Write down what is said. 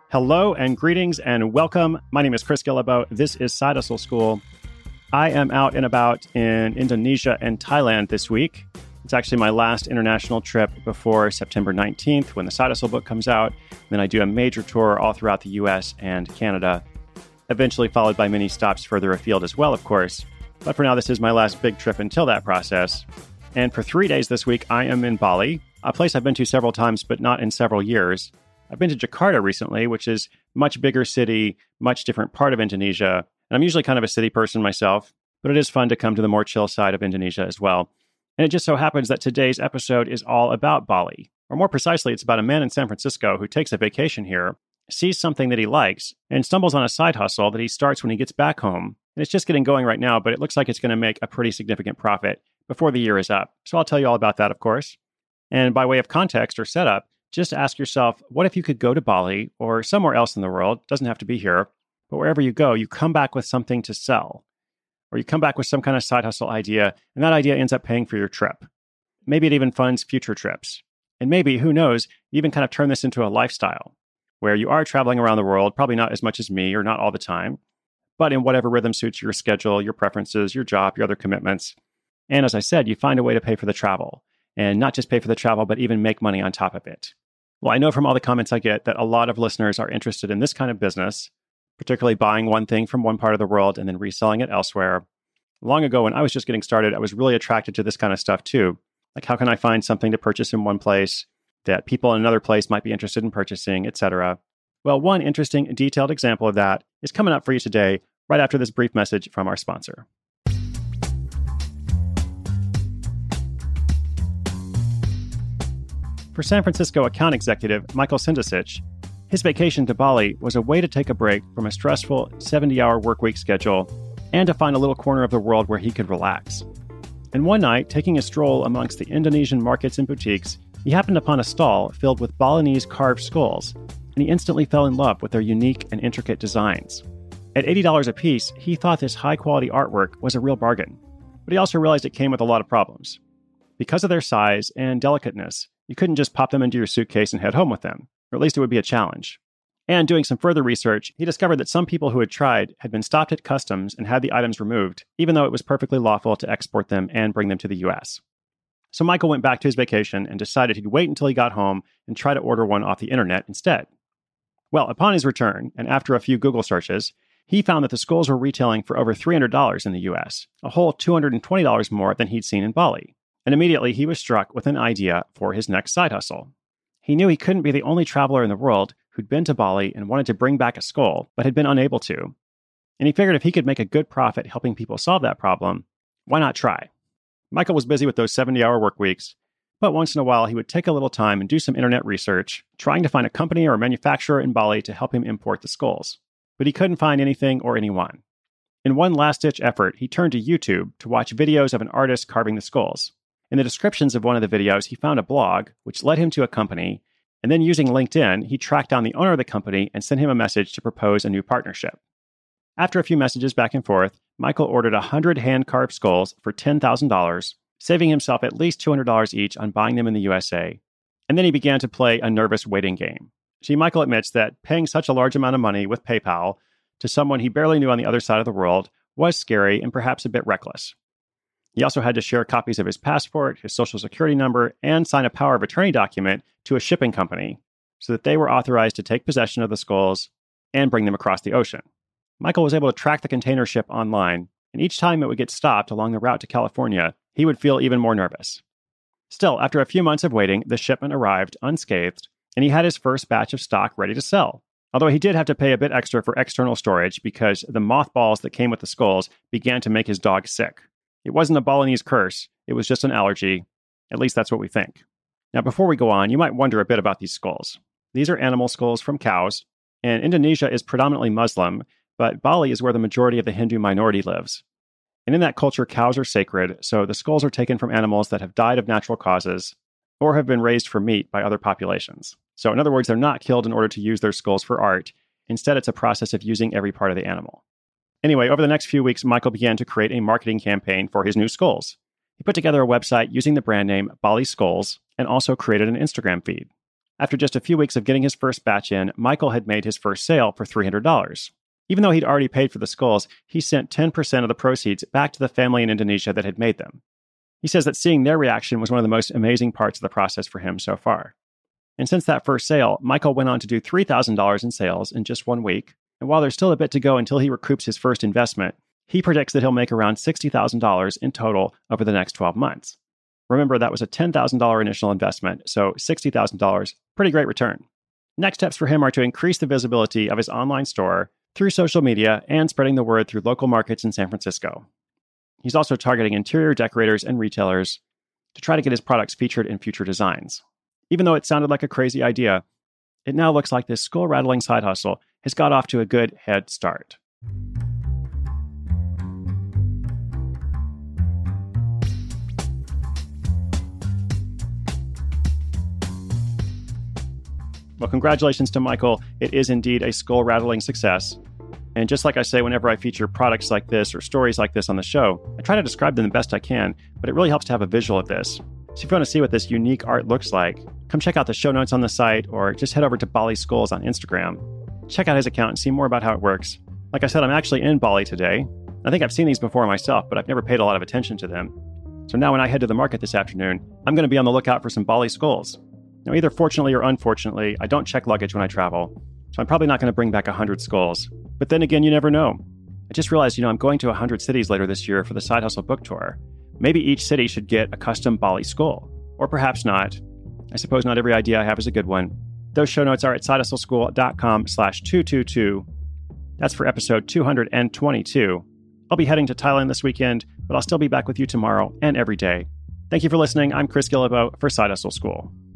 Hello and greetings and welcome. My name is Chris Guillebeau. This is Side Hustle School. I am out and about in Indonesia and Thailand this week. It's actually my last international trip before September 19th when the Side Hustle book comes out. Then I do a major tour all throughout the US and Canada, eventually followed by many stops further afield as well, of course. But for now, this is my last big trip until that process. And for 3 days this week, I am in Bali, a place I've been to several times, but not in several years. I've been to Jakarta recently, which is a much bigger city, much different part of Indonesia. And I'm usually kind of a city person myself, but it is fun to come to the more chill side of Indonesia as well. And it just so happens that today's episode is all about Bali. Or more precisely, it's about a man in San Francisco who takes a vacation here, sees something that he likes, and stumbles on a side hustle that he starts when he gets back home. And it's just getting going right now, but it looks like it's going to make a pretty significant profit before the year is up. So I'll tell you all about that, of course. And by way of context or setup, just ask yourself, what if you could go to Bali or somewhere else in the world? Doesn't have to be here, but wherever you go, you come back with something to sell, or you come back with some kind of side hustle idea, and that idea ends up paying for your trip. Maybe it even funds future trips. And maybe, who knows, you even kind of turn this into a lifestyle where you are traveling around the world, probably not as much as me or not all the time, but in whatever rhythm suits your schedule, your preferences, your job, your other commitments. And as I said, you find a way to pay for the travel. And not just pay for the travel, but even make money on top of it. Well, I know from all the comments I get that a lot of listeners are interested in this kind of business, particularly buying one thing from one part of the world and then reselling it elsewhere. Long ago, when I was just getting started, I was really attracted to this kind of stuff too. Like, how can I find something to purchase in one place that people in another place might be interested in purchasing, etc.? Well, one interesting, detailed example of that is coming up for you today, right after this brief message from our sponsor. For San Francisco account executive Michael Sindicic, his vacation to Bali was a way to take a break from a stressful 70-hour workweek schedule and to find a little corner of the world where he could relax. And one night, taking a stroll amongst the Indonesian markets and boutiques, he happened upon a stall filled with Balinese carved skulls, and he instantly fell in love with their unique and intricate designs. At $80 a piece, he thought this high-quality artwork was a real bargain, but he also realized it came with a lot of problems. Because of their size and delicateness, you couldn't just pop them into your suitcase and head home with them, or at least it would be a challenge. And doing some further research, he discovered that some people who had tried had been stopped at customs and had the items removed, even though it was perfectly lawful to export them and bring them to the US. So Michael went back to his vacation and decided he'd wait until he got home and try to order one off the internet instead. Well, upon his return, and after a few Google searches, he found that the skulls were retailing for over $300 in the US, a whole $220 more than he'd seen in Bali. And immediately he was struck with an idea for his next side hustle. He knew he couldn't be the only traveler in the world who'd been to Bali and wanted to bring back a skull, but had been unable to. And he figured if he could make a good profit helping people solve that problem, why not try? Michael was busy with those 70-hour work weeks, but once in a while he would take a little time and do some internet research, trying to find a company or a manufacturer in Bali to help him import the skulls. But he couldn't find anything or anyone. In one last-ditch effort, he turned to YouTube to watch videos of an artist carving the skulls. In the descriptions of one of the videos, he found a blog, which led him to a company, and then using LinkedIn, he tracked down the owner of the company and sent him a message to propose a new partnership. After a few messages back and forth, Michael ordered 100 hand-carved skulls for $10,000, saving himself at least $200 each on buying them in the USA. And then he began to play a nervous waiting game. See, Michael admits that paying such a large amount of money with PayPal to someone he barely knew on the other side of the world was scary and perhaps a bit reckless. He also had to share copies of his passport, his social security number, and sign a power of attorney document to a shipping company so that they were authorized to take possession of the skulls and bring them across the ocean. Michael was able to track the container ship online, and each time it would get stopped along the route to California, he would feel even more nervous. Still, after a few months of waiting, the shipment arrived unscathed, and he had his first batch of stock ready to sell. Although he did have to pay a bit extra for external storage because the mothballs that came with the skulls began to make his dog sick. It wasn't a Balinese curse, it was just an allergy. At least that's what we think. Now, before we go on, you might wonder a bit about these skulls. These are animal skulls from cows, and Indonesia is predominantly Muslim, but Bali is where the majority of the Hindu minority lives. And in that culture, cows are sacred, so the skulls are taken from animals that have died of natural causes or have been raised for meat by other populations. So in other words, they're not killed in order to use their skulls for art. Instead, it's a process of using every part of the animal. Anyway, over the next few weeks, Michael began to create a marketing campaign for his new skulls. He put together a website using the brand name Bali Skulls and also created an Instagram feed. After just a few weeks of getting his first batch in, Michael had made his first sale for $300. Even though he'd already paid for the skulls, he sent 10% of the proceeds back to the family in Indonesia that had made them. He says that seeing their reaction was one of the most amazing parts of the process for him so far. And since that first sale, Michael went on to do $3,000 in sales in just 1 week. And while there's still a bit to go until he recoups his first investment, he predicts that he'll make around $60,000 in total over the next 12 months. Remember, that was a $10,000 initial investment, so $60,000, pretty great return. Next steps for him are to increase the visibility of his online store through social media and spreading the word through local markets in San Francisco. He's also targeting interior decorators and retailers to try to get his products featured in future designs. Even though it sounded like a crazy idea, it now looks like this skull-rattling side hustle has got off to a good head start. Well, congratulations to Michael. It is indeed a skull-rattling success. And just like I say, whenever I feature products like this or stories like this on the show, I try to describe them the best I can, but it really helps to have a visual of this. So if you want to see what this unique art looks like, come check out the show notes on the site or just head over to Bali Skulls on Instagram. Check out his account and see more about how it works. Like I said, I'm actually in Bali today. I think I've seen these before myself, but I've never paid a lot of attention to them. So now when I head to the market this afternoon, I'm going to be on the lookout for some Bali skulls. Now, either fortunately or unfortunately, I don't check luggage when I travel, so I'm probably not going to bring back 100 skulls. But then again, you never know. I just realized, I'm going to 100 cities later this year for the Side Hustle book tour. Maybe each city should get a custom Bali skull. Or perhaps not. I suppose not every idea I have is a good one. Those show notes are at sidehustleschool.com/222. That's for episode 222. I'll be heading to Thailand this weekend, but I'll still be back with you tomorrow and every day. Thank you for listening. I'm Chris Guillebeau for Side Hustle School.